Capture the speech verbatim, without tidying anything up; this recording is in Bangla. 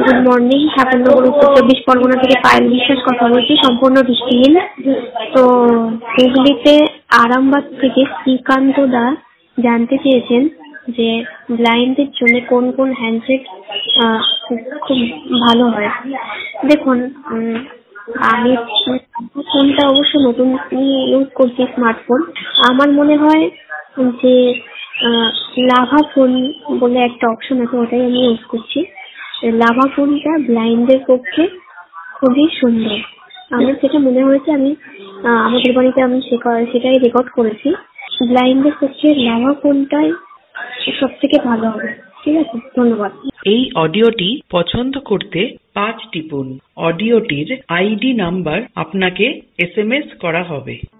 Good morning. ঠাকুরনগর উত্তর চব্বিশ পরগনা থেকে পায়েল বিশ্বাস কথা বলছি, সম্পূর্ণ দৃষ্টিহীন। তো হুগলিতে আরামবাগ থেকে শ্রীকান্ত দা জানতে চেয়েছেন যে ব্লাইন্ডদের জন্য কোন কোন হ্যান্ডসেট খুব ভালো হয়। দেখুন, আমি ফোনটা অবশ্য নতুন ইউজ করছি, স্মার্টফোন। আমার মনে হয় যে লাভা ফোন বলে একটা অপশন আছে, ওটাই আমি ইউজ করছি। লাভা ফোনটা ব্লাইন্ডের পক্ষে খুবই সুন্দর, আমার সেটা মনে হয়েছে। আমি আমাদের বাড়িতে আমি সেটাই রেকর্ড করেছি। ব্লাইন্ডের পক্ষে লাভা ফোনটাই সব থেকে ভালো হবে। ঠিক আছে, ধন্যবাদ। এই অডিওটি পছন্দ করতে পাঁচ টিপুন। অডিওটির আইডি নাম্বার আপনাকে এস এম এস করা হবে।